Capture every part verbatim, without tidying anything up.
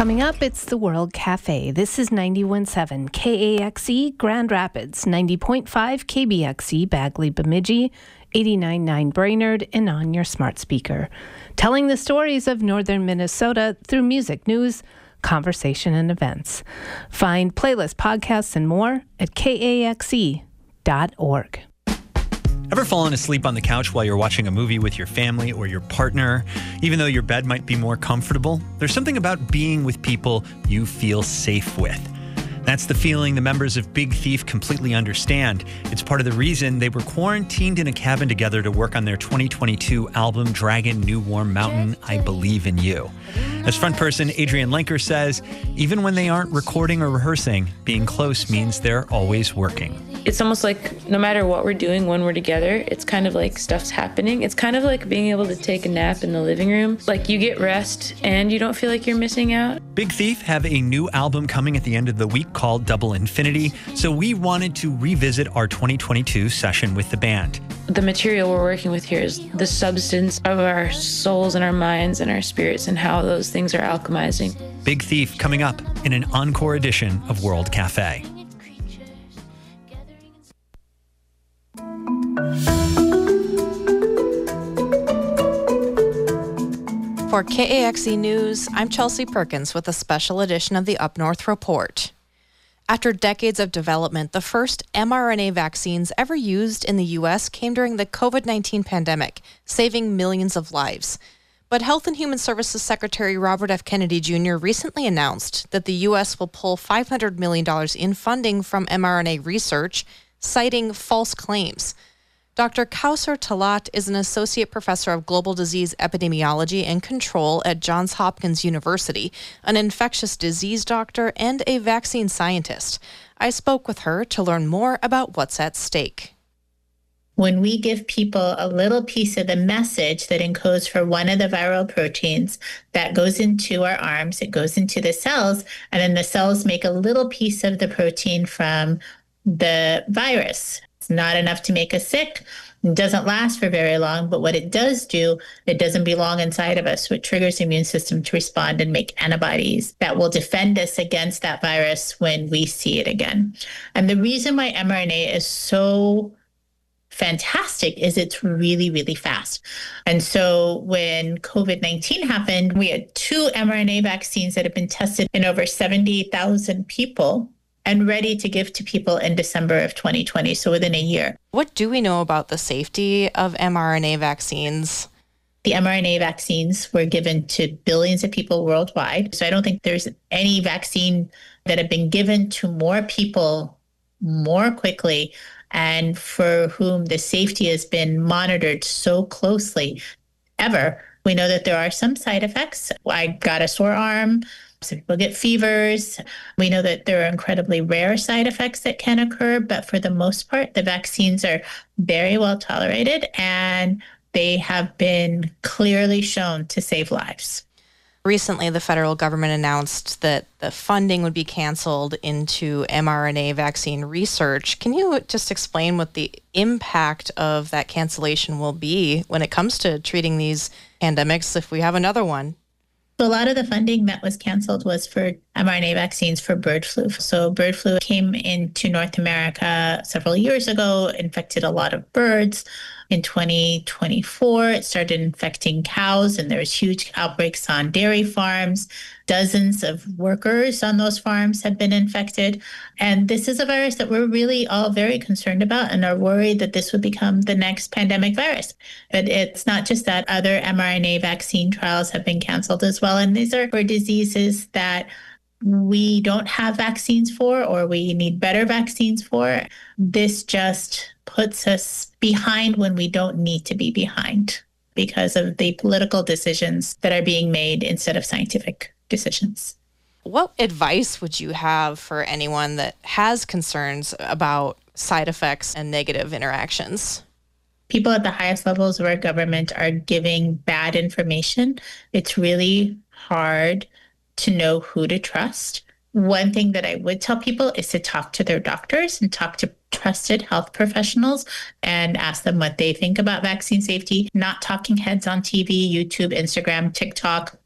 Coming up, it's the World Cafe. This is ninety-one point seven K A X E Grand Rapids, ninety point five K B X E Bagley Bemidji, eighty-nine point nine Brainerd, and on your smart speaker. Telling the stories of northern Minnesota through music, news, conversation, and events. Find playlists, podcasts, and more at K A X E dot org. Ever fallen asleep on the couch while you're watching a movie with your family or your partner? Even though your bed might be more comfortable, there's something about being with people you feel safe with. That's the feeling the members of Big Thief completely understand. It's part of the reason they were quarantined in a cabin together to work on their twenty twenty-two album, Dragon New Warm Mountain, I Believe in You. As frontperson Adrian Lenker says, even when they aren't recording or rehearsing, being close means they're always working. It's almost like no matter what we're doing when we're together, it's kind of like stuff's happening. It's kind of like being able to take a nap in the living room. Like you get rest and you don't feel like you're missing out. Big Thief have a new album coming at the end of the week called Double Infinity, so we wanted to revisit our twenty twenty-two session with the band. The material we're working with here is the substance of our souls and our minds and our spirits and how those things are alchemizing. Big Thief coming up in an encore edition of World Cafe. For K A X E News, I'm Chelsea Perkins with a special edition of the Up North Report. After decades of development, the first mRNA vaccines ever used in the U S came during the covid nineteen pandemic, saving millions of lives. But Health and Human Services Secretary Robert F. Kennedy Junior recently announced that the U S will pull five hundred million dollars in funding from mRNA research, citing false claims. Doctor Kausar Talat is an associate professor of global disease epidemiology and control at Johns Hopkins University, an infectious disease doctor, and a vaccine scientist. I spoke with her to learn more about what's at stake. When we give people a little piece of the message that encodes for one of the viral proteins, that goes into our arms, it goes into the cells, and then the cells make a little piece of the protein from the virus. It's not enough to make us sick. It doesn't last for very long, but what it does do, it doesn't belong inside of us. So it triggers the immune system to respond and make antibodies that will defend us against that virus when we see it again. And the reason why mRNA is so fantastic is it's really, really fast. And so when covid nineteen happened, we had two mRNA vaccines that have been tested in over seventy thousand people and ready to give to people in December of twenty twenty, so within a year. What do we know about the safety of mRNA vaccines? The mRNA vaccines were given to billions of people worldwide. So I don't think there's any vaccine that have been given to more people more quickly and for whom the safety has been monitored so closely ever. We know that there are some side effects. I got a sore arm. Some people get fevers. We know that there are incredibly rare side effects that can occur, but for the most part, the vaccines are very well tolerated and they have been clearly shown to save lives. Recently, the federal government announced that the funding would be canceled into mRNA vaccine research. Can you just explain what the impact of that cancellation will be when it comes to treating these pandemics if we have another one? So a lot of the funding that was canceled was for mRNA vaccines for bird flu. So bird flu came into North America several years ago, infected a lot of birds. In twenty twenty-four, it started infecting cows, and there was huge outbreaks on dairy farms. Dozens of workers on those farms have been infected. And this is a virus that we're really all very concerned about and are worried that this would become the next pandemic virus. But it's not just that. Other mRNA vaccine trials have been canceled as well. And these are for diseases that we don't have vaccines for or we need better vaccines for. This just puts us behind when we don't need to be behind because of the political decisions that are being made instead of scientific decisions. What advice would you have for anyone that has concerns about side effects and negative interactions? People at the highest levels of our government are giving bad information. It's really hard to know who to trust. One thing that I would tell people is to talk to their doctors and talk to trusted health professionals and ask them what they think about vaccine safety, not talking heads on T V, YouTube, Instagram, TikTok.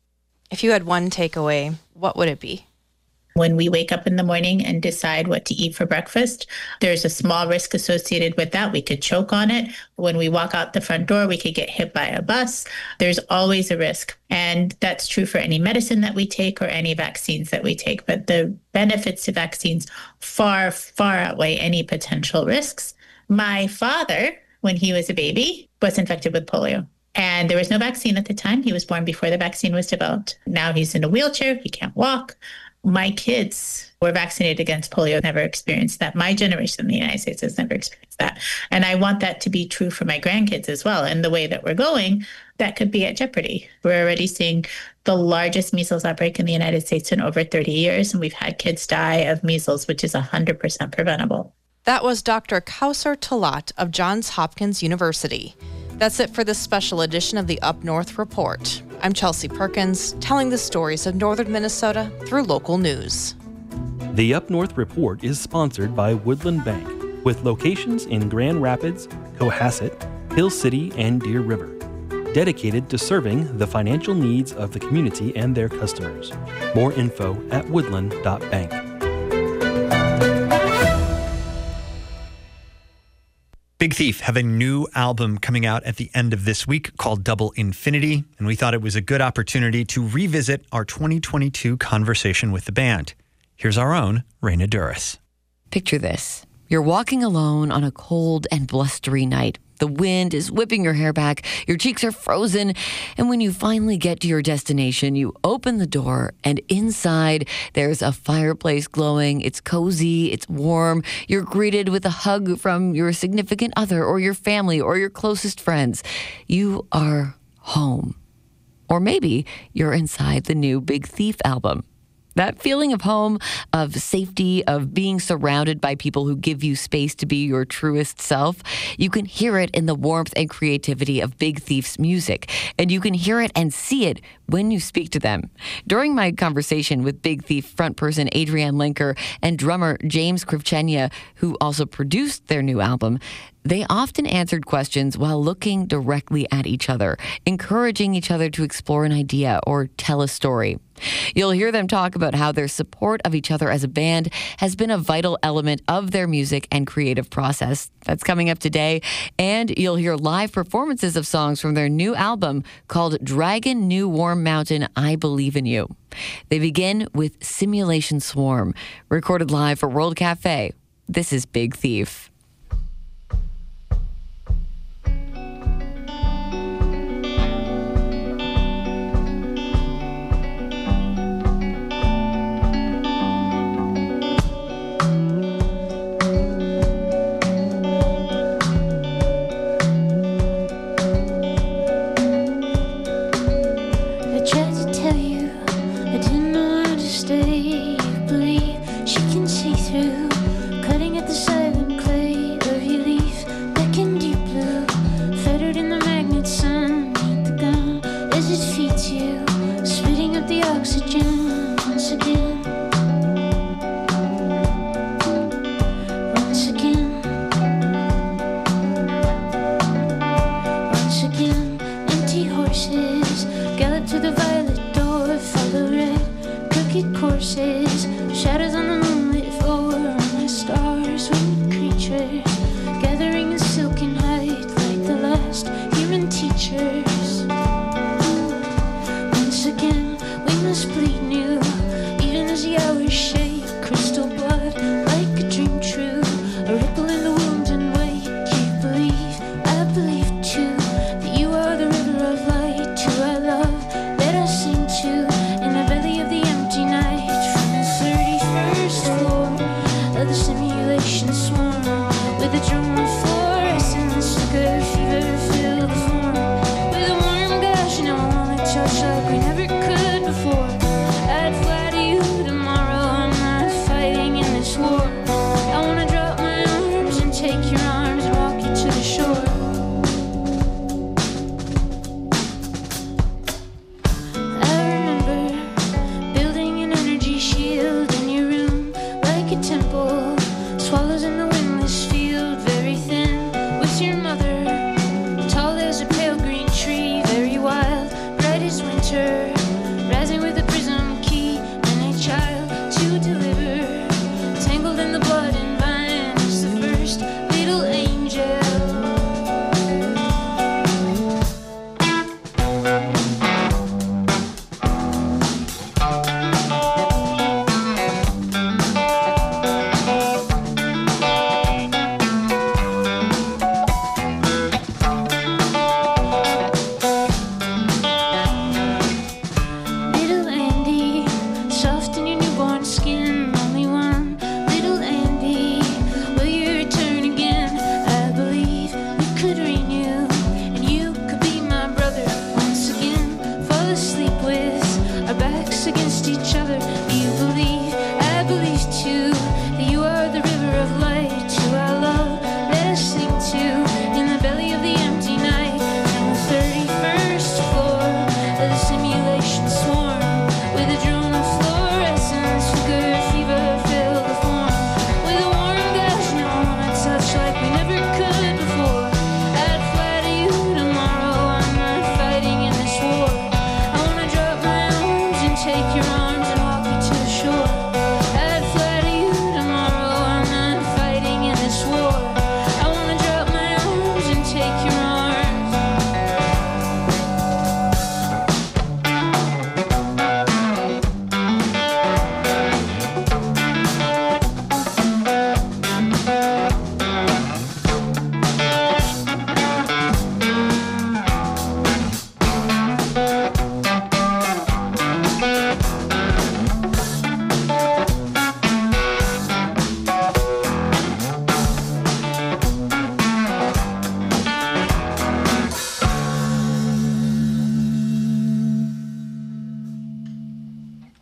If you had one takeaway, what would it be? When we wake up in the morning and decide what to eat for breakfast, there's a small risk associated with that. We could choke on it. When we walk out the front door, we could get hit by a bus. There's always a risk. And that's true for any medicine that we take or any vaccines that we take. But the benefits to vaccines far, far outweigh any potential risks. My father, when he was a baby, was infected with polio. And there was no vaccine at the time. He was born before the vaccine was developed. Now he's in a wheelchair. He can't walk. My kids were vaccinated against polio, never experienced that. My generation in the United States has never experienced that. And I want that to be true for my grandkids as well. And the way that we're going, that could be at jeopardy. We're already seeing the largest measles outbreak in the United States in over thirty years. And we've had kids die of measles, which is one hundred percent preventable. That was Doctor Kausar Talat of Johns Hopkins University. That's it for this special edition of the Up North Report. I'm Chelsea Perkins, telling the stories of northern Minnesota through local news. The Up North Report is sponsored by Woodland Bank, with locations in Grand Rapids, Cohasset, Hill City, and Deer River, dedicated to serving the financial needs of the community and their customers. More info at woodland dot bank. Big Thief have a new album coming out at the end of this week called Double Infinity, and we thought it was a good opportunity to revisit our twenty twenty-two conversation with the band. Here's our own Raina Duras. Picture this. You're walking alone on a cold and blustery night. The wind is whipping your hair back, your cheeks are frozen, and when you finally get to your destination, you open the door, and inside there's a fireplace glowing. It's cozy, it's warm. You're greeted with a hug from your significant other or your family or your closest friends. You are home. Or maybe you're inside the new Big Thief album. That feeling of home, of safety, of being surrounded by people who give you space to be your truest self, you can hear it in the warmth and creativity of Big Thief's music. And you can hear it and see it when you speak to them. During my conversation with Big Thief frontperson Adrienne Lenker and drummer James Krivchenia, who also produced their new album, they often answered questions while looking directly at each other, encouraging each other to explore an idea or tell a story. You'll hear them talk about how their support of each other as a band has been a vital element of their music and creative process. That's coming up today. And you'll hear live performances of songs from their new album called Dragon New Warm Mountain, I Believe in You. They begin with Simulation Swarm, recorded live for World Cafe. This is Big Thief. With a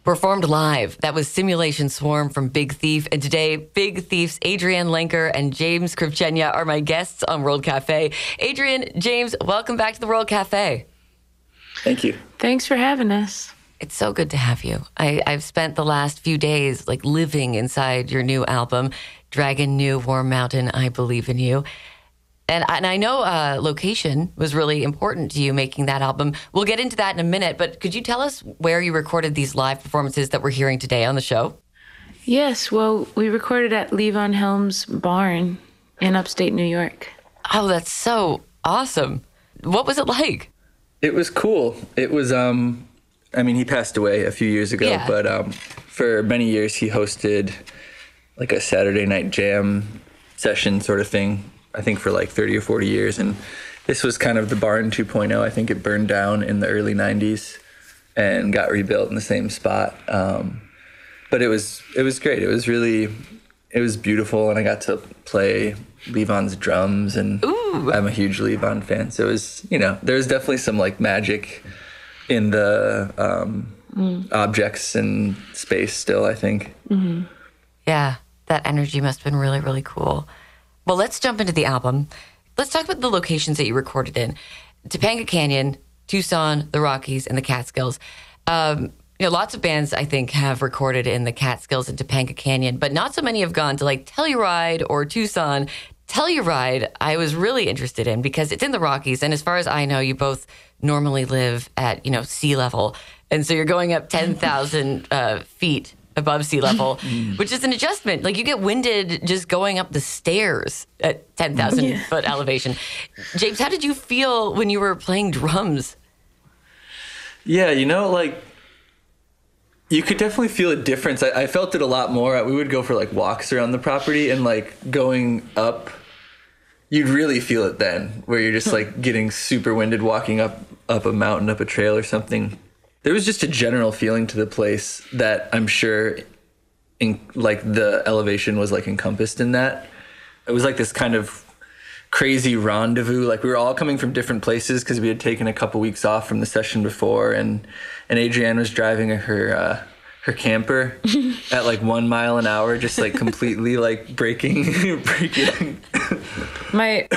performed live. That was Simulation Swarm from Big Thief. And today, Big Thief's Adrienne Lenker and James Krivchenia are my guests on World Cafe. Adrienne, James, welcome back to the World Cafe. Thank you. Thanks for having us. It's so good to have you. I, I've spent the last few days like living inside your new album, Dragon New Warm Mountain, I Believe in You. And, and I know uh, location was really important to you making that album. We'll get into that in a minute, but could you tell us where you recorded these live performances that we're hearing today on the show? Yes, well, we recorded at Levon Helm's barn in upstate New York. Oh, that's so awesome. What was it like? It was cool. It was, um, I mean, he passed away a few years ago, Yeah. but um, for many years he hosted like a Saturday night jam session sort of thing. I think for like thirty or forty years. And this was kind of the barn two point oh. I think it burned down in the early nineties and got rebuilt in the same spot. Um, but it was, it was great. It was really, it was beautiful. And I got to play Levon's drums, and Ooh. I'm a huge Levon fan. So it was, you know, there was definitely some like magic in the um, mm. objects and space still, I think. Mm-hmm. Yeah, that energy must have been really, really cool. Well, let's jump into the album. Let's talk about the locations that you recorded in. Topanga Canyon, Tucson, the Rockies, and the Catskills. Um, you know, lots of bands, I think, have recorded in the Catskills and Topanga Canyon, but not so many have gone to like Telluride or Tucson. Telluride, I was really interested in because it's in the Rockies, and as far as I know, you both normally live at, you know, sea level. And so you're going up ten thousand uh, feet above sea level, which is an adjustment. Like you get winded just going up the stairs at ten thousand yeah. foot elevation. James, how did you feel when you were playing drums? Yeah, you know, like you could definitely feel a difference. I, I felt it a lot more. We would go for like walks around the property, and like going up, you'd really feel it then, where you're just like getting super winded walking up, up a mountain, up a trail or something. There was just a general feeling to the place that I'm sure in, like the elevation was like encompassed in that. It was like this kind of crazy rendezvous. Like we were all coming from different places because we had taken a couple weeks off from the session before, and and Adrienne was driving her uh, her camper at like one mile an hour, just like completely like breaking breaking my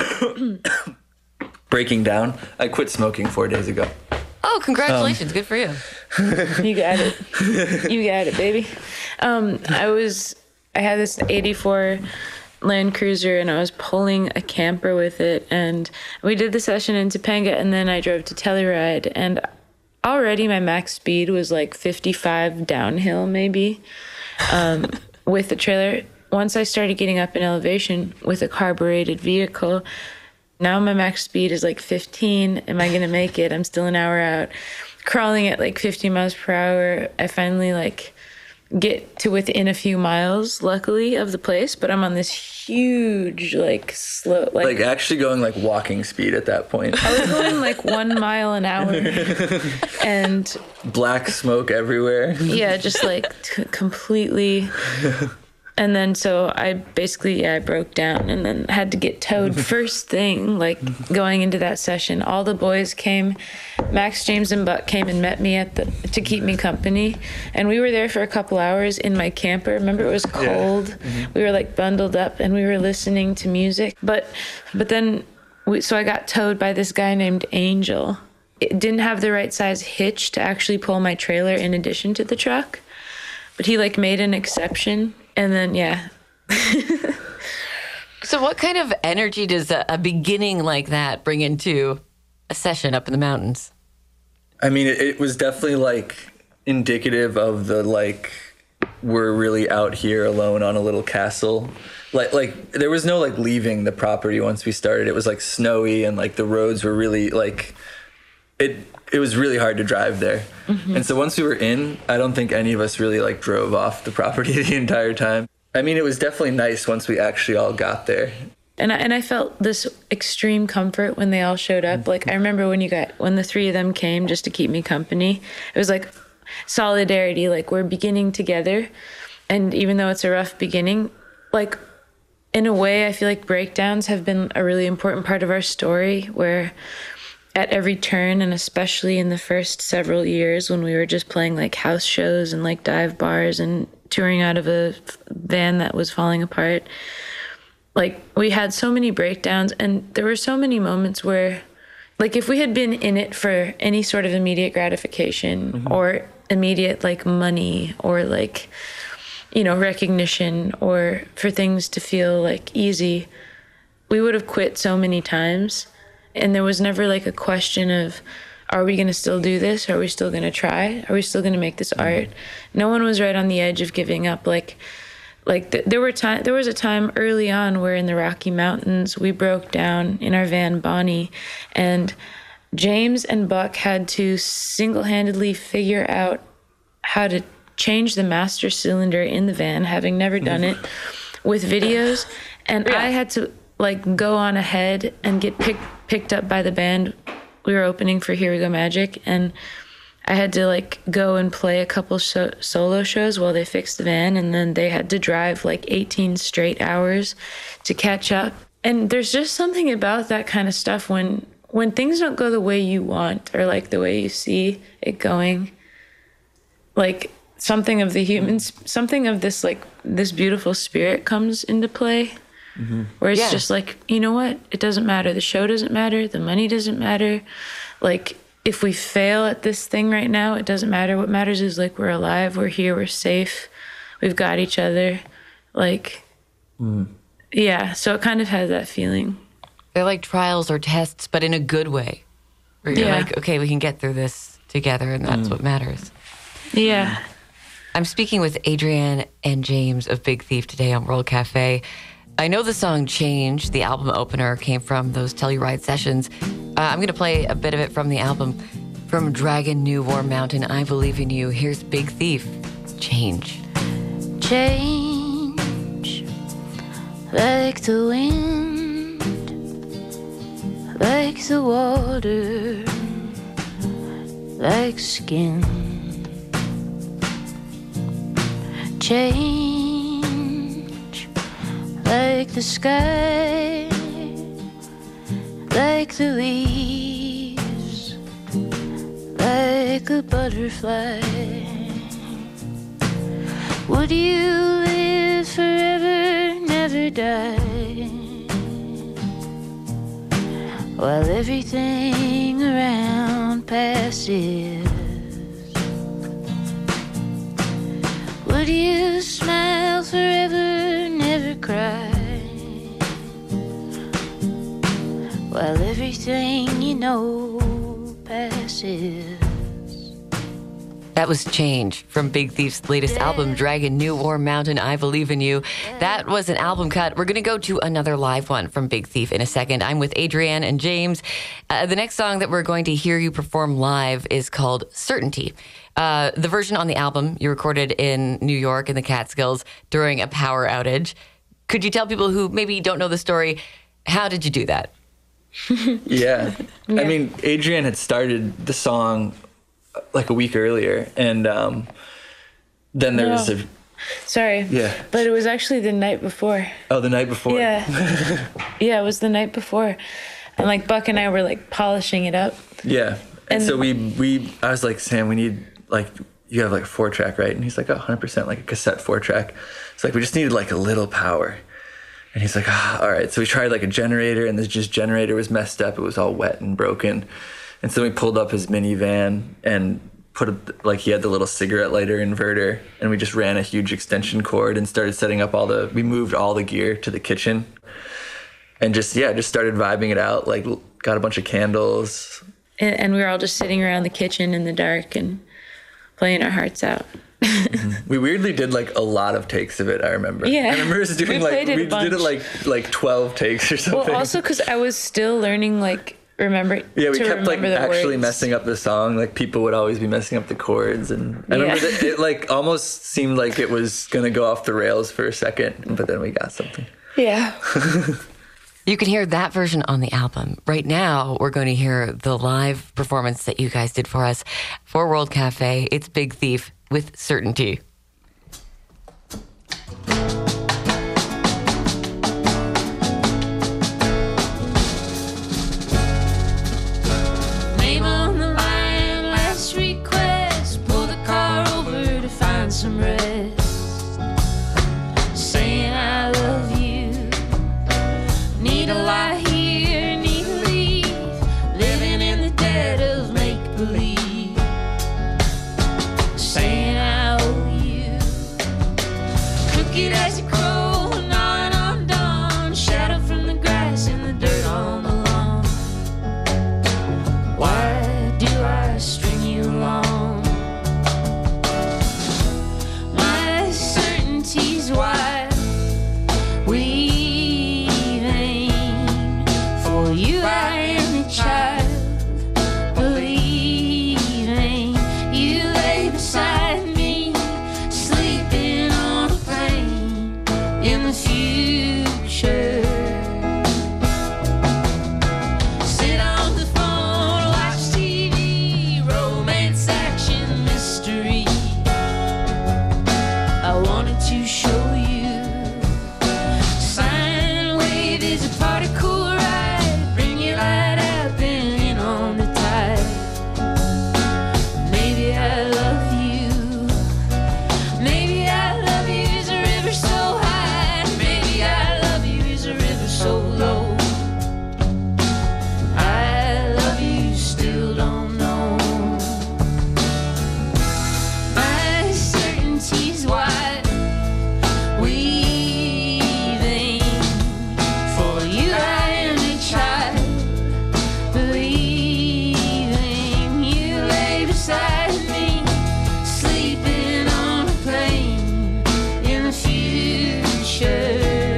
breaking down. I quit smoking four days ago. Oh, congratulations. Um, Good for you. You got it. You got it, baby. Um, I was, I had this eighty-four Land Cruiser, and I was pulling a camper with it. And we did the session in Topanga, and then I drove to Telluride. And already my max speed was like fifty-five downhill, maybe, um, with the trailer. Once I started getting up in elevation with a carbureted vehicle, now my max speed is like fifteen. Am I going to make it? I'm still an hour out. Crawling at like fifty miles per hour. I finally like get to within a few miles, luckily, of the place. But I'm on this huge like slow. Like, like actually going like walking speed at that point. I was going like one mile an hour. And black smoke everywhere. Yeah, just like t- completely... And then so I basically, yeah, I broke down and then had to get towed first thing, like going into that session. All the boys came, Max, James, and Buck came and met me at the to keep me company. And we were there for a couple hours in my camper. Remember, it was cold. Yeah. Mm-hmm. We were like bundled up and we were listening to music. But but then, we, so I got towed by this guy named Angel. It didn't have the right size hitch to actually pull my trailer in addition to the truck. But he like made an exception. And then, yeah. So what kind of energy does a, a beginning like that bring into a session up in the mountains? I mean, it, it was definitely like indicative of the like, we're really out here alone on a little castle. Like, like there was no like leaving the property once we started. It was like snowy and like the roads were really like, it it was really hard to drive there. Mm-hmm. And so once we were in, I don't think any of us really like drove off the property the entire time. I mean, it was definitely nice once we actually all got there. And I, and I felt this extreme comfort when they all showed up. Like I remember when you got when the three of them came just to keep me company. It was like solidarity, like we're beginning together. And even though it's a rough beginning, like in a way, I feel like breakdowns have been a really important part of our story, where at every turn, and especially in the first several years when we were just playing like house shows and like dive bars and touring out of a van that was falling apart. Like, we had so many breakdowns, and there were so many moments where, like, if we had been in it for any sort of immediate gratification mm-hmm. or immediate like money or like, you know, recognition, or for things to feel like easy, we would have quit so many times. And there was never like a question of, are we going to still do this? Are we still going to try? Are we still going to make this art? No one was right on the edge of giving up. Like, like th- there were time, there was a time early on where in the Rocky Mountains, we broke down in our van, Bonnie, and James and Buck had to single-handedly figure out how to change the master cylinder in the van, having never done it, with videos. And yeah. I had to like go on ahead and get picked picked up by the band. We were opening for Here We Go Magic, and I had to like go and play a couple so- solo shows while they fixed the van, and then they had to drive like eighteen straight hours to catch up. And there's just something about that kind of stuff when when things don't go the way you want or like the way you see it going, like something of the humans, something of this like this beautiful spirit comes into play. Mm-hmm. Where it's yeah. just like, you know what? It doesn't matter. The show doesn't matter. The money doesn't matter. Like, if we fail at this thing right now, it doesn't matter. What matters is like we're alive, we're here, we're safe, we've got each other. Like, mm. yeah. So it kind of has that feeling. They're like trials or tests, but in a good way. Where you're yeah. like, okay, we can get through this together, and that's mm. what matters. Yeah. I'm speaking with Adrienne and James of Big Thief today on World Cafe. I know the song Change, the album opener, came from those Telluride sessions. Uh, I'm going to play a bit of it from the album. From Dragon, New Warm Mountain, I Believe in You. Here's Big Thief, Change. Change, like the wind, like the water, like skin. Change, like the sky, like the leaves, like a butterfly. Would you live forever, never die, while everything around passes? Would you smile forever, never cry, while everything you know passes? That was Change from Big Thief's latest album, Dragon, New Warm Mountain, I Believe in You. That was an album cut. We're going to go to another live one from Big Thief in a second. I'm with Adrienne and James. Uh, the next song that we're going to hear you perform live is called Certainty. Uh, the version on the album you recorded in New York in the Catskills during a power outage. Could you tell people who maybe don't know the story, how did you do that? yeah. yeah. I mean, Adrienne had started the song like a week earlier, and um, then there no. was a... Sorry. Yeah. But it was actually the night before. Oh, the night before. Yeah. yeah, it was the night before. And like Buck and I were like polishing it up. Yeah. And, and so we, we, I was like, Sam, we need like, you have like a four track, right? And he's like, oh, one hundred percent like a cassette four track. It's like, we just needed like a little power. And he's like, ah, all right. So we tried like a generator, and this just generator was messed up. It was all wet and broken. And so we pulled up his minivan and put a, like he had the little cigarette lighter inverter, and we just ran a huge extension cord and started setting up all the, we moved all the gear to the kitchen and just, yeah, just started vibing it out. Like got a bunch of candles. And, and we were all just sitting around the kitchen in the dark and playing our hearts out. mm-hmm. We weirdly did like a lot of takes of it. I remember. Yeah. I remember us doing we like, we it did it like, like twelve takes or something. Well, also cause I was still learning like, remember yeah we kept like actually words. messing up the song. Like people would always be messing up the chords, and I remember yeah. that it like almost seemed like it was gonna go off the rails for a second, but then we got something. Yeah. You can hear that version on the album. Right now we're going to hear the live performance that you guys did for us for World Cafe. It's Big Thief with Certainty. is a party cool ride. Bring your light out, been in on the tide. Maybe I love you. Maybe I love you is a river so high. Maybe I love you is a river so low. I love you, still don't know. My certainty's wide, weaving. For you I am a child, believing. You lay beside me, sleeping on a plane in the future.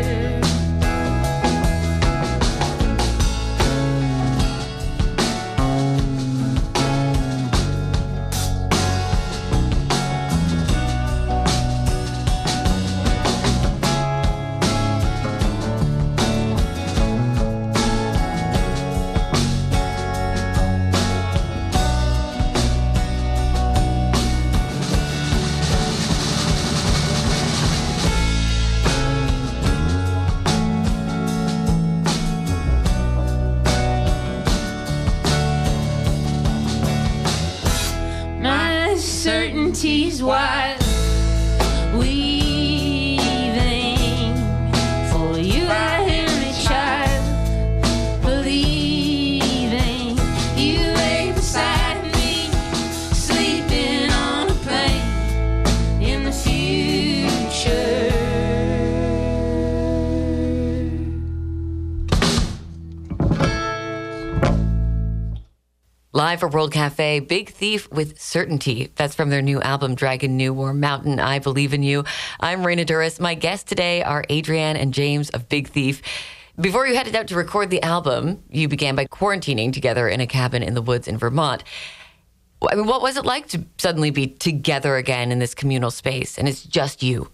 My certainty's wide, weaving. For you I am a child, believing. You lay beside me, sleeping on a plane in the future. Live for World Cafe, Big Thief with Certainty. That's from their new album, Dragon New or Mountain, I Believe in You. I'm Raina Duras. My guests today are Adrienne and James of Big Thief. Before you headed out to record the album, you began by quarantining together in a cabin in the woods in Vermont. I mean, what was it like to suddenly be together again in this communal space, and it's just you?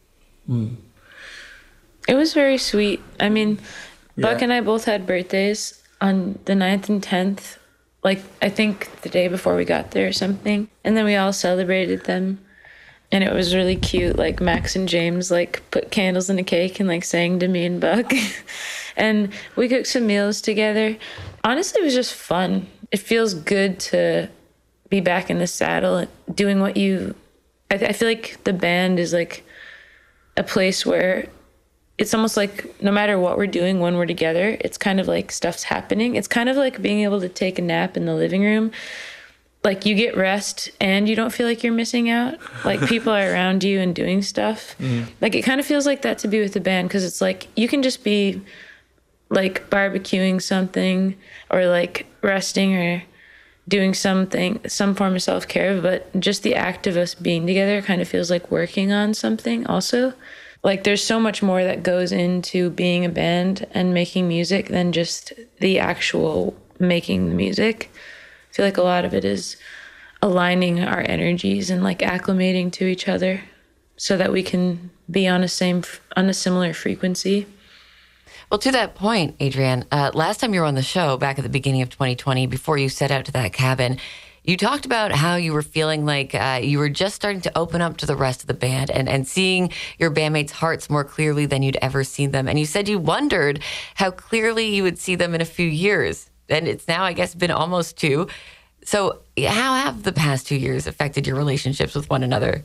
It was very sweet. I mean, Buck Yeah. and I both had birthdays on the ninth and tenth, like I think the day before we got there or something. And then we all celebrated them. And it was really cute. Like Max and James like put candles in a cake and like sang to me and Buck. And we cooked some meals together. Honestly, it was just fun. It feels good to be back in the saddle and doing what you, I, I feel like the band is like a place where it's almost like no matter what we're doing when we're together, it's kind of like stuff's happening. It's kind of like being able to take a nap in the living room. Like you get rest and you don't feel like you're missing out. Like people are around you and doing stuff. Mm. Like it kind of feels like that to be with the band, because it's like you can just be like barbecuing something or like resting or doing something, some form of self-care, but just the act of us being together kind of feels like working on something also. Like there's so much more that goes into being a band and making music than just the actual making the music. I feel like a lot of it is aligning our energies and like acclimating to each other so that we can be on a same, on a similar frequency. Well, to that point, Adrienne, uh, last time you were on the show back at the beginning of twenty twenty, before you set out to that cabin, you talked about how you were feeling like uh, you were just starting to open up to the rest of the band and, and seeing your bandmates' hearts more clearly than you'd ever seen them. And you said you wondered how clearly you would see them in a few years. And it's now, I guess, been almost two. So how have the past two years affected your relationships with one another?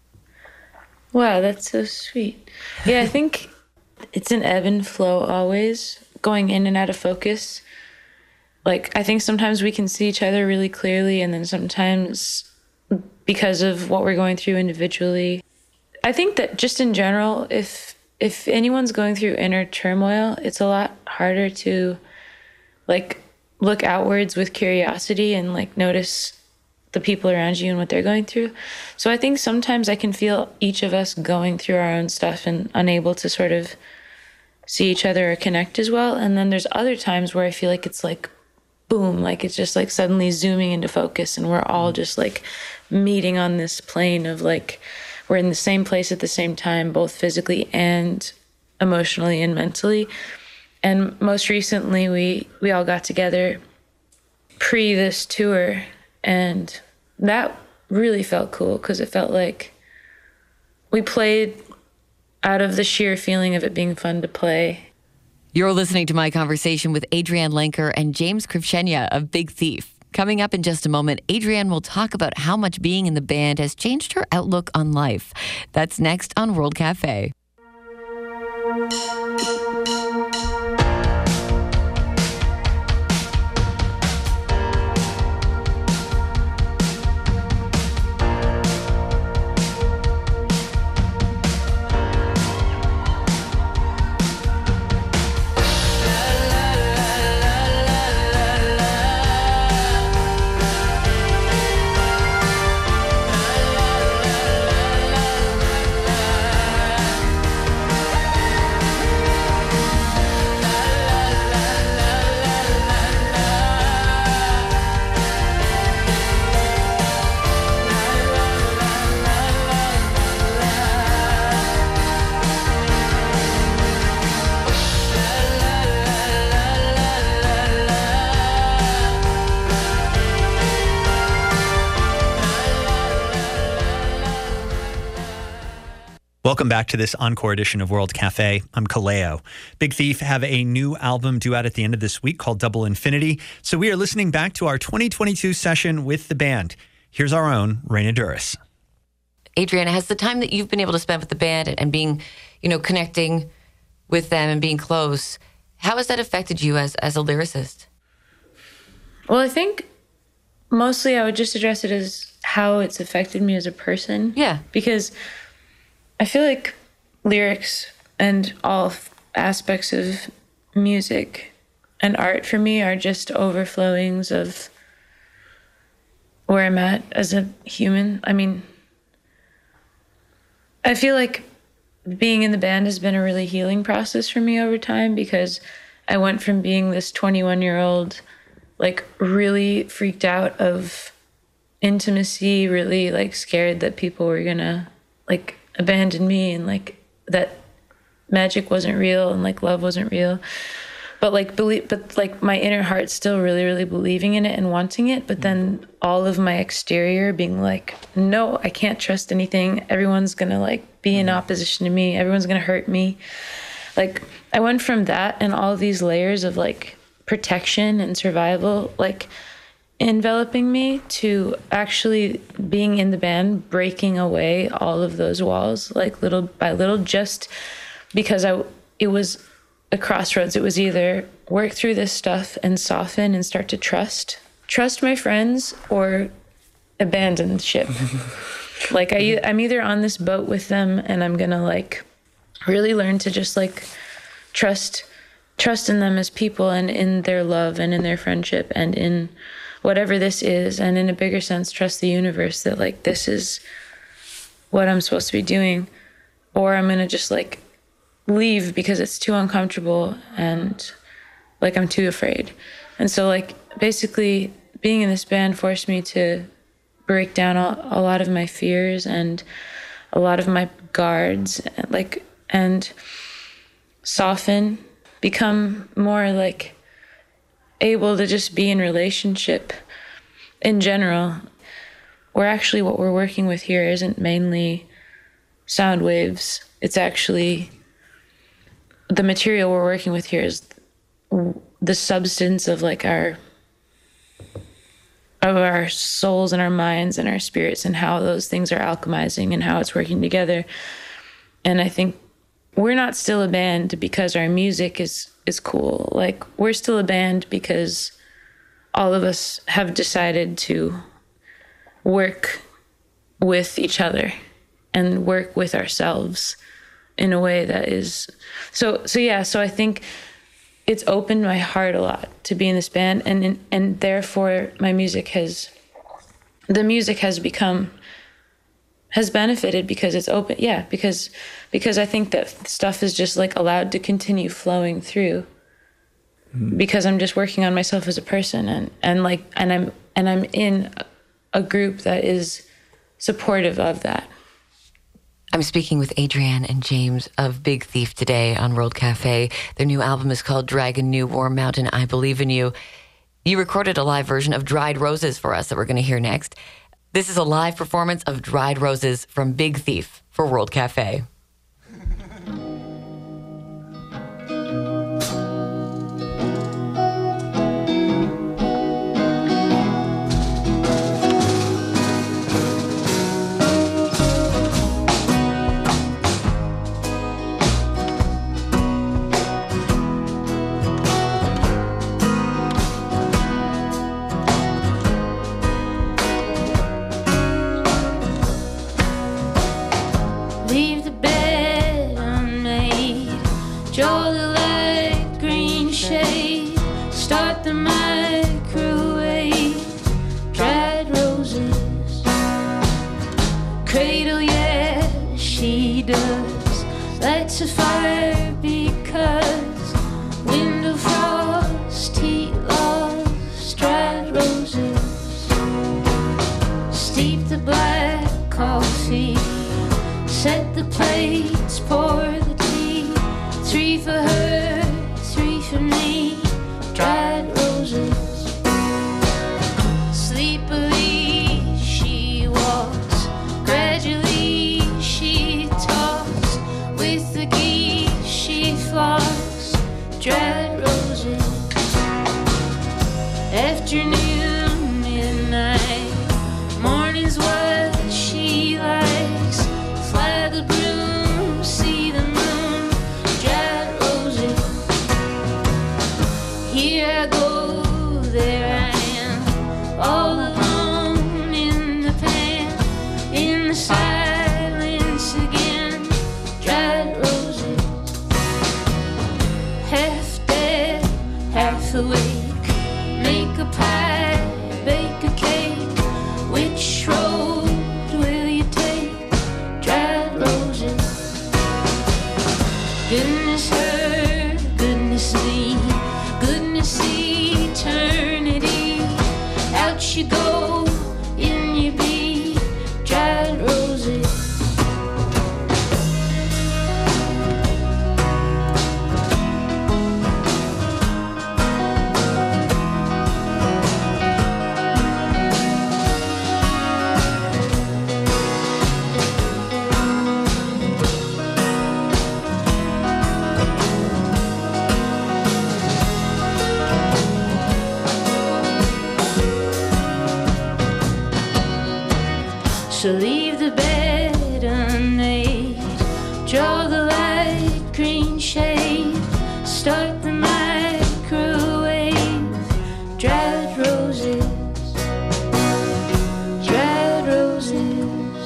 Wow, that's so sweet. Yeah, I think it's an ebb and flow always, going in and out of focus. Like, I think sometimes we can see each other really clearly, and then sometimes because of what we're going through individually. I think that just in general, if if anyone's going through inner turmoil, it's a lot harder to, like, look outwards with curiosity and, like, notice the people around you and what they're going through. So I think sometimes I can feel each of us going through our own stuff and unable to sort of see each other or connect as well. And then there's other times where I feel like it's like, boom, like it's just like suddenly zooming into focus and we're all just like meeting on this plane of like, we're in the same place at the same time, both physically and emotionally and mentally. And most recently we, we all got together pre this tour, and that really felt cool because it felt like we played out of the sheer feeling of it being fun to play. You're listening to my conversation with Adrienne Lenker and James Krivchenia of Big Thief. Coming up in just a moment, Adrienne will talk about how much being in the band has changed her outlook on life. That's next on World Cafe. Welcome back to this encore edition of World Cafe. I'm Kaleo. Big Thief have a new album due out at the end of this week called Double Infinity. So we are listening back to our twenty twenty-two session with the band. Here's our own Raina Duris. Adrienne, has the time that you've been able to spend with the band and being, you know, connecting with them and being close, how has that affected you as, as a lyricist? Well, I think mostly I would just address it as how it's affected me as a person. Yeah. Because I feel like lyrics and all aspects of music and art for me are just overflowings of where I'm at as a human. I mean, I feel like being in the band has been a really healing process for me over time, because I went from being this twenty-one-year-old, like really freaked out of intimacy, really like scared that people were gonna like abandon me, and like that magic wasn't real and like love wasn't real, but like believe but like my inner heart still really really believing in it and wanting it, but then all of my exterior being like, no, I can't trust anything, everyone's gonna like be in opposition to me, everyone's gonna hurt me. Like I went from that and all these layers of like protection and survival like enveloping me to actually being in the band, breaking away all of those walls, like little by little, just because I, it was a crossroads. It was either work through this stuff and soften and start to trust, trust my friends, or abandon the ship. Like I, I'm either on this boat with them and I'm gonna like really learn to just like trust, trust in them as people and in their love and in their friendship and in whatever this is, and in a bigger sense, trust the universe that like this is what I'm supposed to be doing, or I'm gonna just like leave because it's too uncomfortable and like I'm too afraid. And so like basically being in this band forced me to break down a, a lot of my fears and a lot of my guards, and like and soften, become more like able to just be in relationship in general. We're actually, what we're working with here isn't mainly sound waves. It's actually, the material we're working with here is the substance of like our, of our souls and our minds and our spirits, and how those things are alchemizing and how it's working together. And I think we're not still a band because our music is is cool. Like we're still a band because all of us have decided to work with each other and work with ourselves in a way that is so so yeah so I think it's opened my heart a lot to be in this band, and and therefore my music has the music has become has benefited because it's open. Yeah, because because I think that stuff is just like allowed to continue flowing through, mm. because I'm just working on myself as a person, and and like and I'm and I'm in a group that is supportive of that. I'm speaking with Adrienne and James of Big Thief today on World Cafe. Their new album is called Dragon New Warm Mountain, I Believe in You. You recorded a live version of Dried Roses for us that we're going to hear next. This is a live performance of Dried Roses from Big Thief for World Cafe. shade, start the microwave, dried roses, cradle, yeah, she does, lights a fire because window frost, heat loss, dried roses, steep the black coffee, set the plates, pour the tea, three for her, three for me, dried roses. Sleepily she walks, gradually she talks, with the geese she flocks, dried roses. Afternoon, midnight, morning's what she likes, fly the broom, see the moon, dried roses. Here I go, there I am, all alone in the pan, in the silence again, dried roses. Half dead, half awake, make a pie, bake a cake, which road will you take, dried roses. Goodness her, goodness me, goodness eternity, out you go, in you be, dried roses. So leave the bed unmade, draw the light green shade, start the microwave, dried roses, dried roses.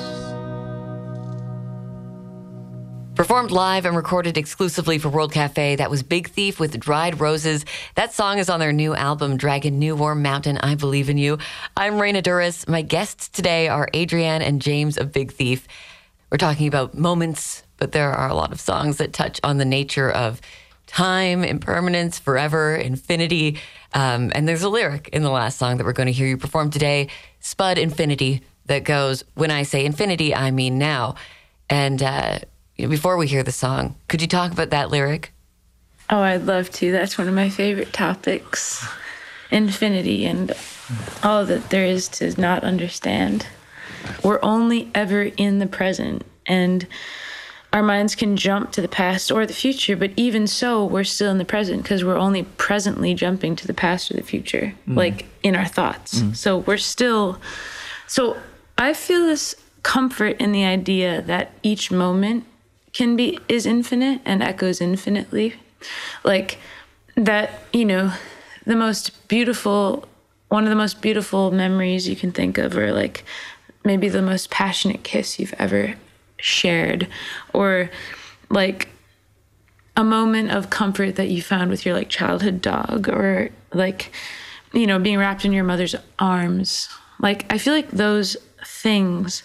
Performed live and recorded exclusively for World Cafe, that was Big Thief with Dried Roses. That song is on their new album, Dragon New Warm Mountain, I Believe in You. I'm Raina Duras. My guests today are Adrienne and James of Big Thief. We're talking about moments, but there are a lot of songs that touch on the nature of time, impermanence, forever, infinity. Um, and there's a lyric in the last song that we're going to hear you perform today, Spud Infinity, that goes, when I say infinity, I mean now. And uh, before we hear the song, could you talk about that lyric? Oh, I'd love to. That's one of my favorite topics. Infinity and all that there is to not understand. We're only ever in the present, and our minds can jump to the past or the future, but even so, we're still in the present because we're only presently jumping to the past or the future, mm. like in our thoughts. Mm. So we're still... So I feel this comfort in the idea that each moment can be is infinite and echoes infinitely. Like that, you know, the most beautiful, one of the most beautiful memories you can think of, or like maybe the most passionate kiss you've ever shared, or like a moment of comfort that you found with your like childhood dog, or like, you know, being wrapped in your mother's arms. Like, I feel like those things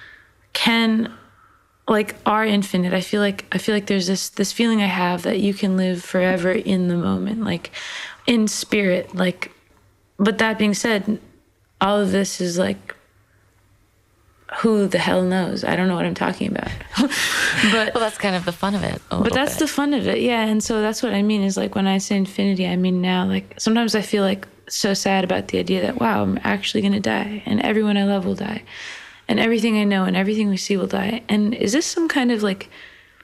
can like are infinite. I feel like I feel like there's this this feeling I have that you can live forever in the moment, like in spirit. Like, but that being said, all of this is like, who the hell knows? I don't know what I'm talking about. But well, that's kind of the fun of it. But that's bit. the fun of it, yeah. And so that's what I mean is like when I say infinity, I mean now. Like sometimes I feel like so sad about the idea that wow, I'm actually gonna die, and everyone I love will die. And everything I know and everything we see will die. And is this some kind of like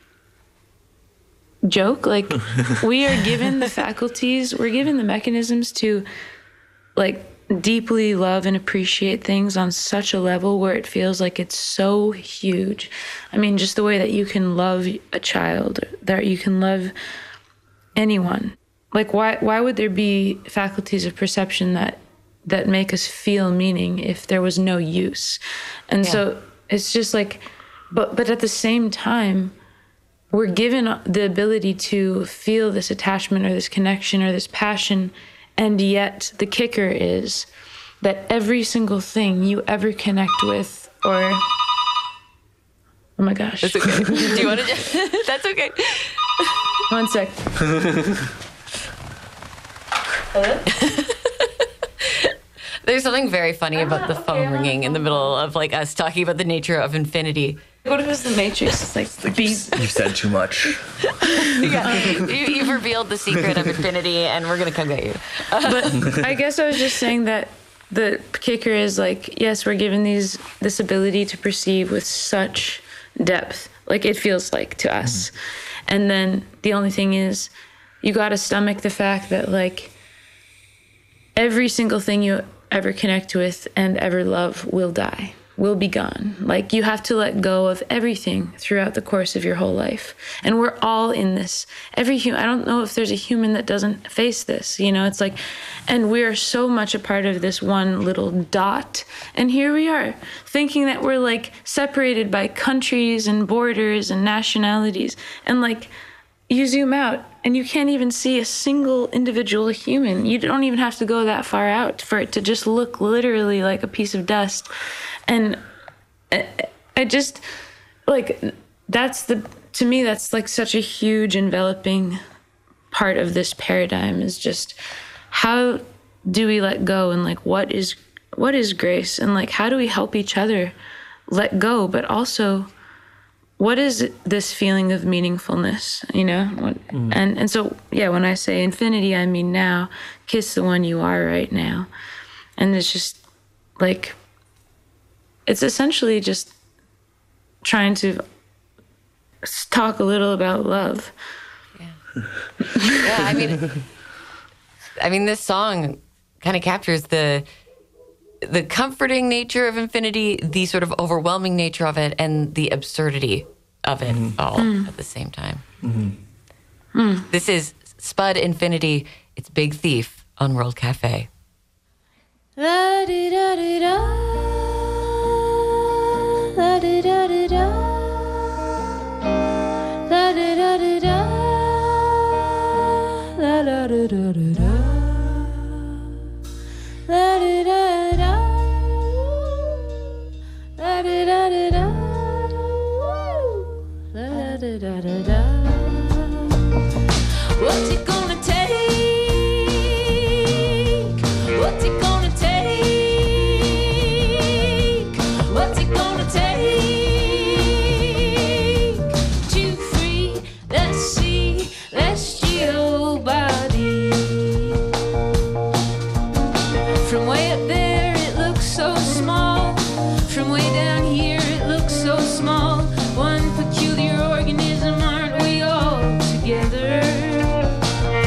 joke? Like we are given the faculties, we're given the mechanisms to like deeply love and appreciate things on such a level where it feels like it's so huge. I mean, just the way that you can love a child, that you can love anyone. Like why why would there be faculties of perception that that make us feel meaning if there was no use? And yeah. So it's just like, but but at the same time, we're given the ability to feel this attachment or this connection or this passion, and yet the kicker is that every single thing you ever connect with, or oh my gosh, That's okay. Do you want to? That's okay. One sec. Hello? There's something very funny about the phone ringing in the middle of like us talking about the nature of infinity. What if it's the Matrix? It's like the beat. You said too much. Yeah, you, you've revealed the secret of infinity, and we're gonna come get you. But I guess I was just saying that the kicker is like, yes, we're given these this ability to perceive with such depth, like it feels like to us. Mm-hmm. And then the only thing is, you got to stomach the fact that like every single thing you ever connect with and ever love will die, will be gone. Like you have to let go of everything throughout the course of your whole life. And we're all in this. Every human, I don't know if there's a human that doesn't face this, you know, it's like, and we are so much a part of this one little dot. And here we are thinking that we're like separated by countries and borders and nationalities. And like, you zoom out and you can't even see a single individual human. You don't even have to go that far out for it to just look literally like a piece of dust. And I just, like, that's the, to me, that's like such a huge enveloping part of this paradigm is just how do we let go, and like, what is, what is grace, and like, how do we help each other let go, but also, what is this feeling of meaningfulness, you know? What, mm. And and so, yeah, when I say infinity, I mean now, kiss the one you are right now. And it's just like, it's essentially just trying to talk a little about love. Yeah, yeah I mean, I mean, this song kind of captures the the comforting nature of infinity, the sort of overwhelming nature of it, and the absurdity of it mm-hmm. all mm. at the same time. Mm-hmm. Mm. This is Spud Infinity. It's Big Thief on World Cafe. La di da di da, la di da di da, la di da di da, la da di da di da, la di da da, la di da di da, la di da di da. What's it gonna take? What's it gonna take? What's it gonna take to free the celestial body? From way up there it looks so small. From way down here it looks so small. One peculiar organism, aren't we all together?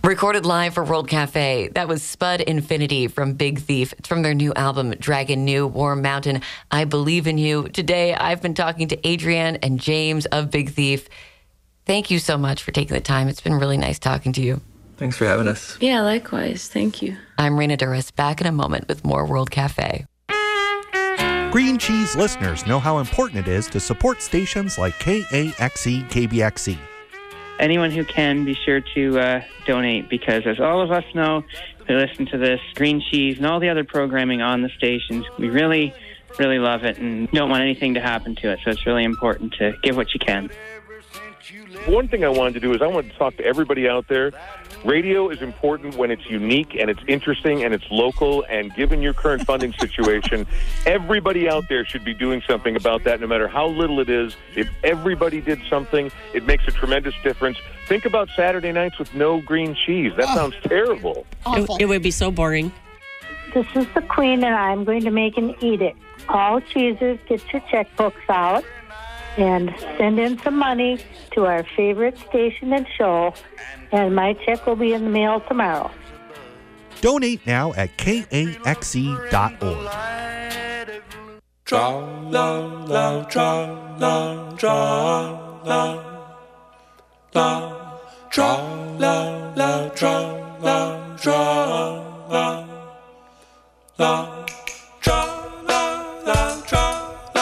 Recorded live for World Cafe, that was Spud Infinity from Big Thief. It's from their new album, Dragon New, Warm Mountain, I Believe in You. Today, I've been talking to Adrienne and James of Big Thief. Thank you so much for taking the time. It's been really nice talking to you. Thanks for having us. Yeah, likewise. Thank you. I'm Raina Duras, back in a moment with more World Cafe. Green Cheese listeners know how important it is to support stations like K A X E, K B X E. Anyone who can, be sure to uh, donate, because as all of us know who listen to this, Green Cheese and all the other programming on the stations, we really, really love it and don't want anything to happen to it. So it's really important to give what you can. One thing I wanted to do is I wanted to talk to everybody out there. Radio is important when it's unique and it's interesting and it's local, and given your current funding situation, everybody out there should be doing something about that, no matter how little it is. If everybody did something, it makes a tremendous difference. Think about Saturday nights with no green cheese. That oh. sounds terrible. It, it would be so boring. This is the Queen, and I'm going to make an edict. All cheeses, get your checkbooks out and send in some money to our favorite station and show, and my check will be in the mail tomorrow. Donate now at K A X E dot org. Tra la la tra la tra la la tra la la tra la tra la la tra la la tra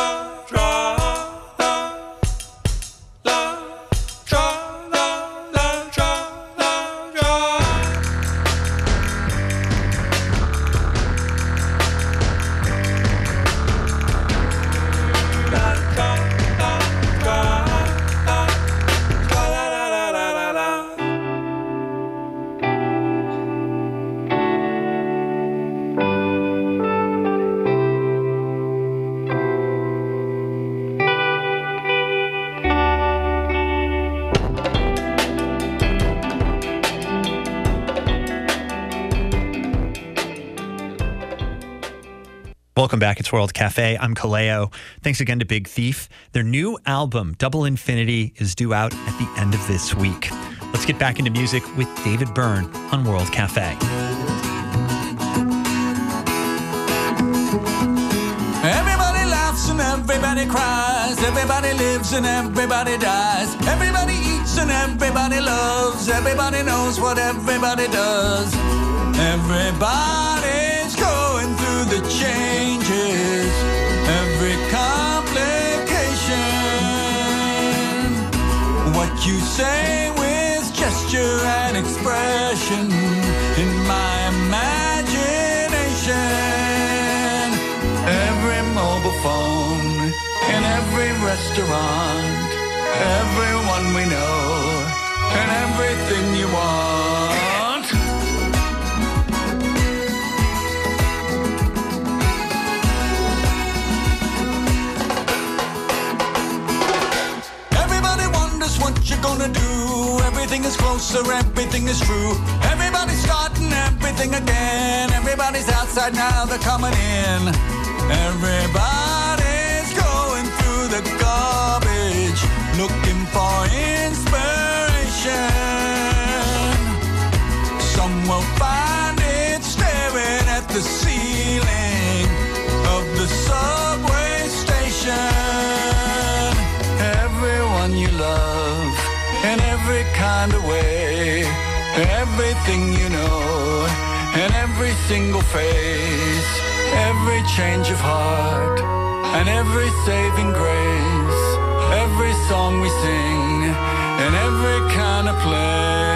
Welcome back. It's World Cafe. I'm Kaleo. Thanks again to Big Thief. Their new album, Double Infinity, is due out at the end of this week. Let's get back into music with David Byrne on World Cafe. Everybody laughs and everybody cries. Everybody lives and everybody dies. Everybody eats and everybody loves. Everybody knows what everybody does. Everybody's going through the changes. Every complication. What you say with gesture and expression in my imagination. Every mobile phone in every restaurant, everyone we know, and everything you want. Everybody wonders what you're gonna do. Everything is closer, everything is true. Everybody's starting everything again. Everybody's outside now, they're coming in. Everybody's going through the garbage, looking for inspiration. Some will find it staring at the ceiling of the subway station. Everyone you love in every kind of way, everything you know, in every single phase. Every change of heart and every saving grace, every song we sing in every kind of place.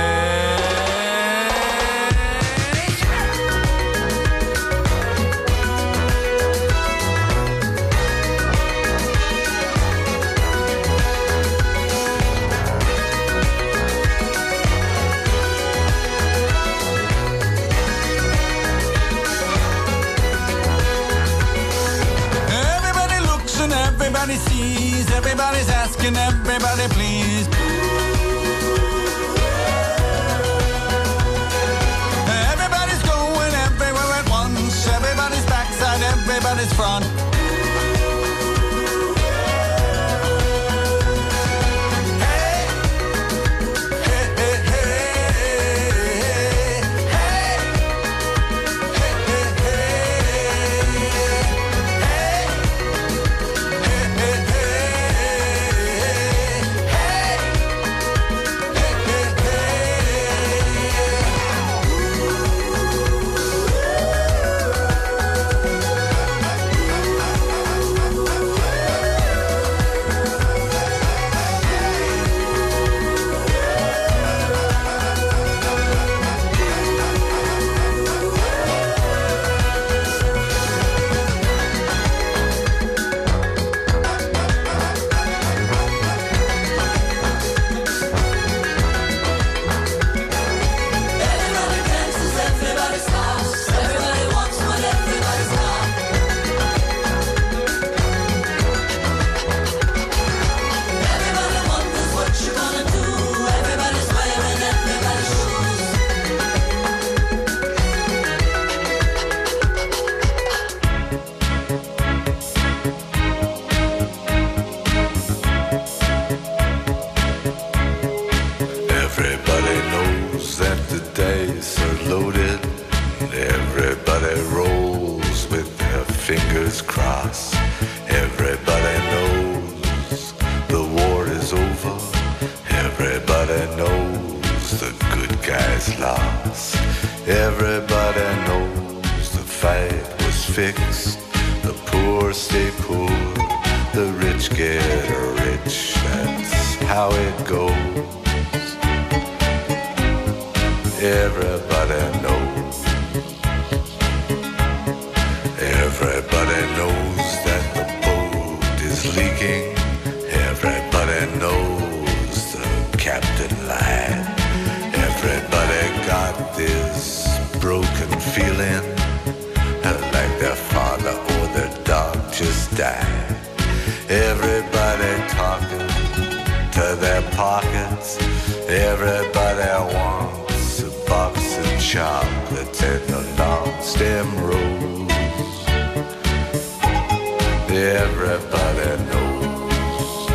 Everybody sees, everybody's asking, everybody please. Everybody's going everywhere at once. Everybody's backside, everybody's front. Hey, hey, hey, hey, dice are loaded. Everybody rolls with their fingers crossed. Everybody knows the war is over. Everybody knows the good guys lost. Everybody knows the fight was fixed. The poor stay poor, the rich get rich. That's how it goes. Everybody knows. Everybody knows that the boat is leaking. Everybody knows the captain lied. Everybody got this broken feeling like their father or their dog just died. Everybody talking to their pockets. Everybody wants a box of chocolates and a long stem rose. Everybody knows.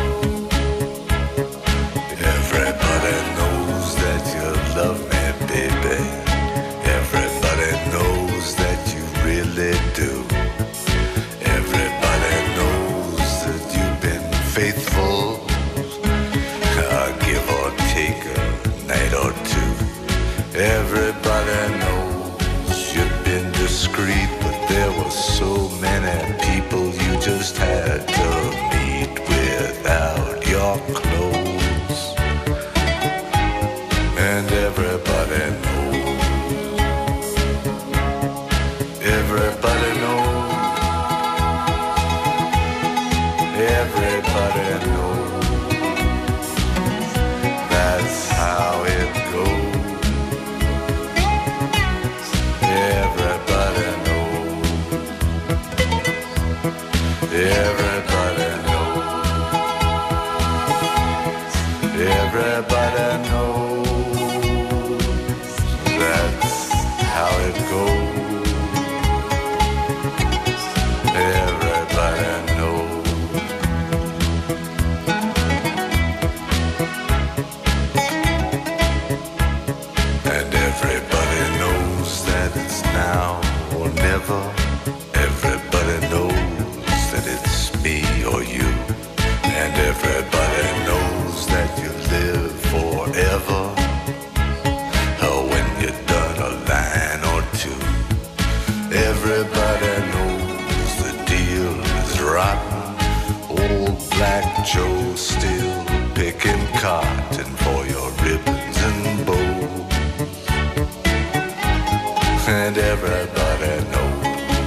Everybody knows that you love me, baby. Everybody knows that you really do. Everybody knows that you've been faithful. Uh, give or take a night or two. Everybody knows you've been discreet, but there were so many people you just had to meet without your clothes. And everybody knows. Everybody knows. Everybody knows. That's how it goes. Everybody knows. Everybody knows. Everybody knows. That's how it goes. Everybody knows. And everybody knows that it's now or never. Everybody knows that it's me or you. And everybody knows that you live forever. Oh, when you're done a line or two. Everybody knows the deal is rotten. Old Black Joe still picking cotton for your ribbons and bows. And everybody knows.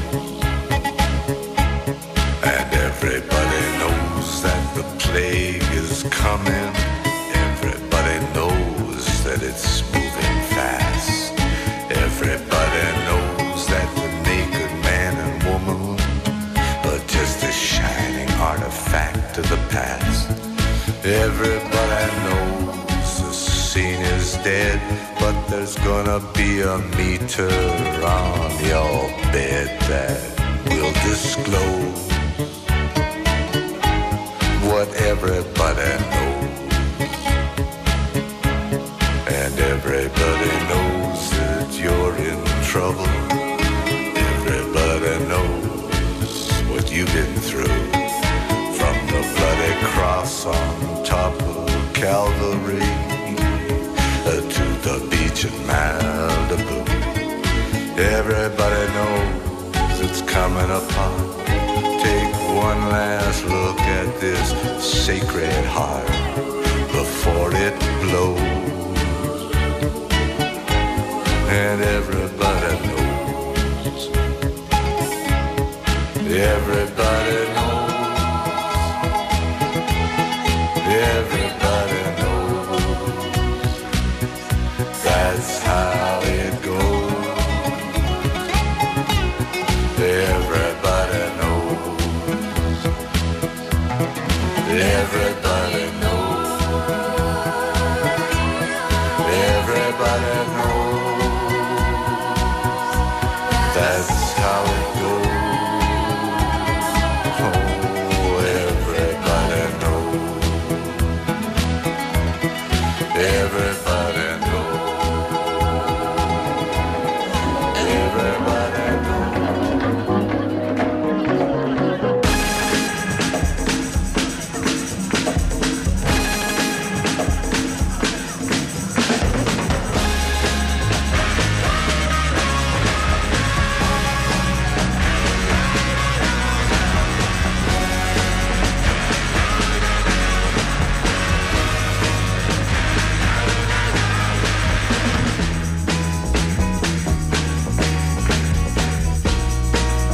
And everybody knows that the plague is coming. Everybody knows that it's moving fast. Everybody knows that the naked man and woman are just a shining artifact of the past. Everybody knows the scene is dead, but there's gonna be a meter on your bed that will disclose what everybody knows. And everybody knows that you're in trouble. Everybody knows what you've been through. From the bloody cross on top of Calvary uh, to the beach in Malibu. Everybody knows it's coming apart. Take one last look at this sacred heart before it blows. And everybody knows. Everybody knows. Everybody knows. That's how it goes. Everybody knows. Everybody knows. Everybody knows. That's how it goes. Oh, everybody knows. Everybody knows.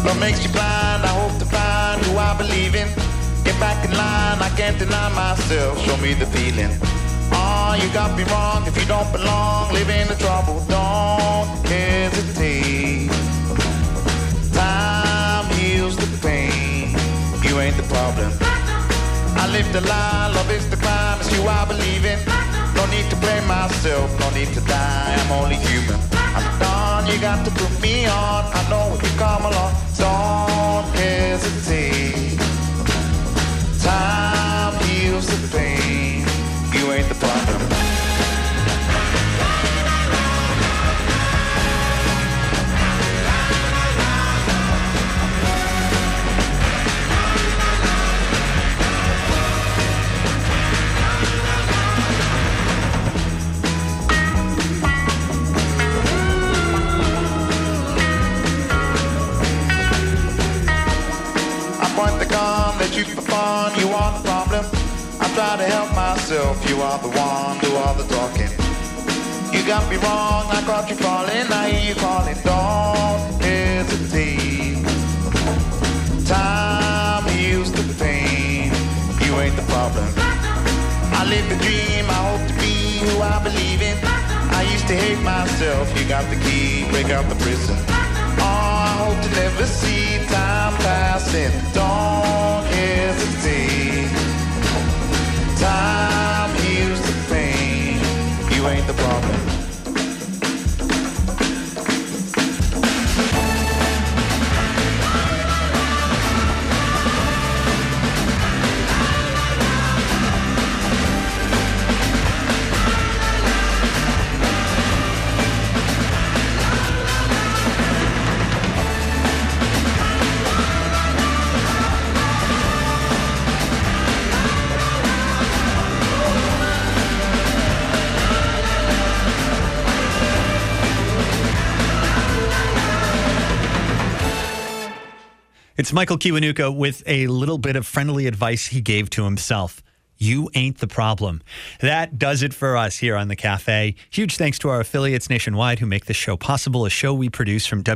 What makes you blind? I hope to find who I believe in. Get back in line, I can't deny myself. Show me the feeling. Oh, you got me wrong. If you don't belong, live in the trouble. Don't hesitate. Time heals the pain. You ain't the problem. I live the lie, love is the crime. It's you I believe in. No need to blame myself, no need to die. I'm only human. I'm done, you got to put me on. I know if you come along, don't hesitate. Time heals the pain. You ain't the problem. Point the gun, let you for fun, you are the problem. I try to help myself, you are the one, do all the talking. You got me wrong, I caught you falling, I hear you calling, don't hesitate. Time heals the pain, you ain't the problem. I live the dream, I hope to be who I believe in. I used to hate myself, you got the key, break out the prison. Oh, I hope to never see time passing. Don't hesitate. Time heals the pain. You ain't the problem. It's Michael Kiwanuka with a little bit of friendly advice he gave to himself. You ain't the problem. That does it for us here on The Cafe. Huge thanks to our affiliates nationwide who make this show possible, a show we produce from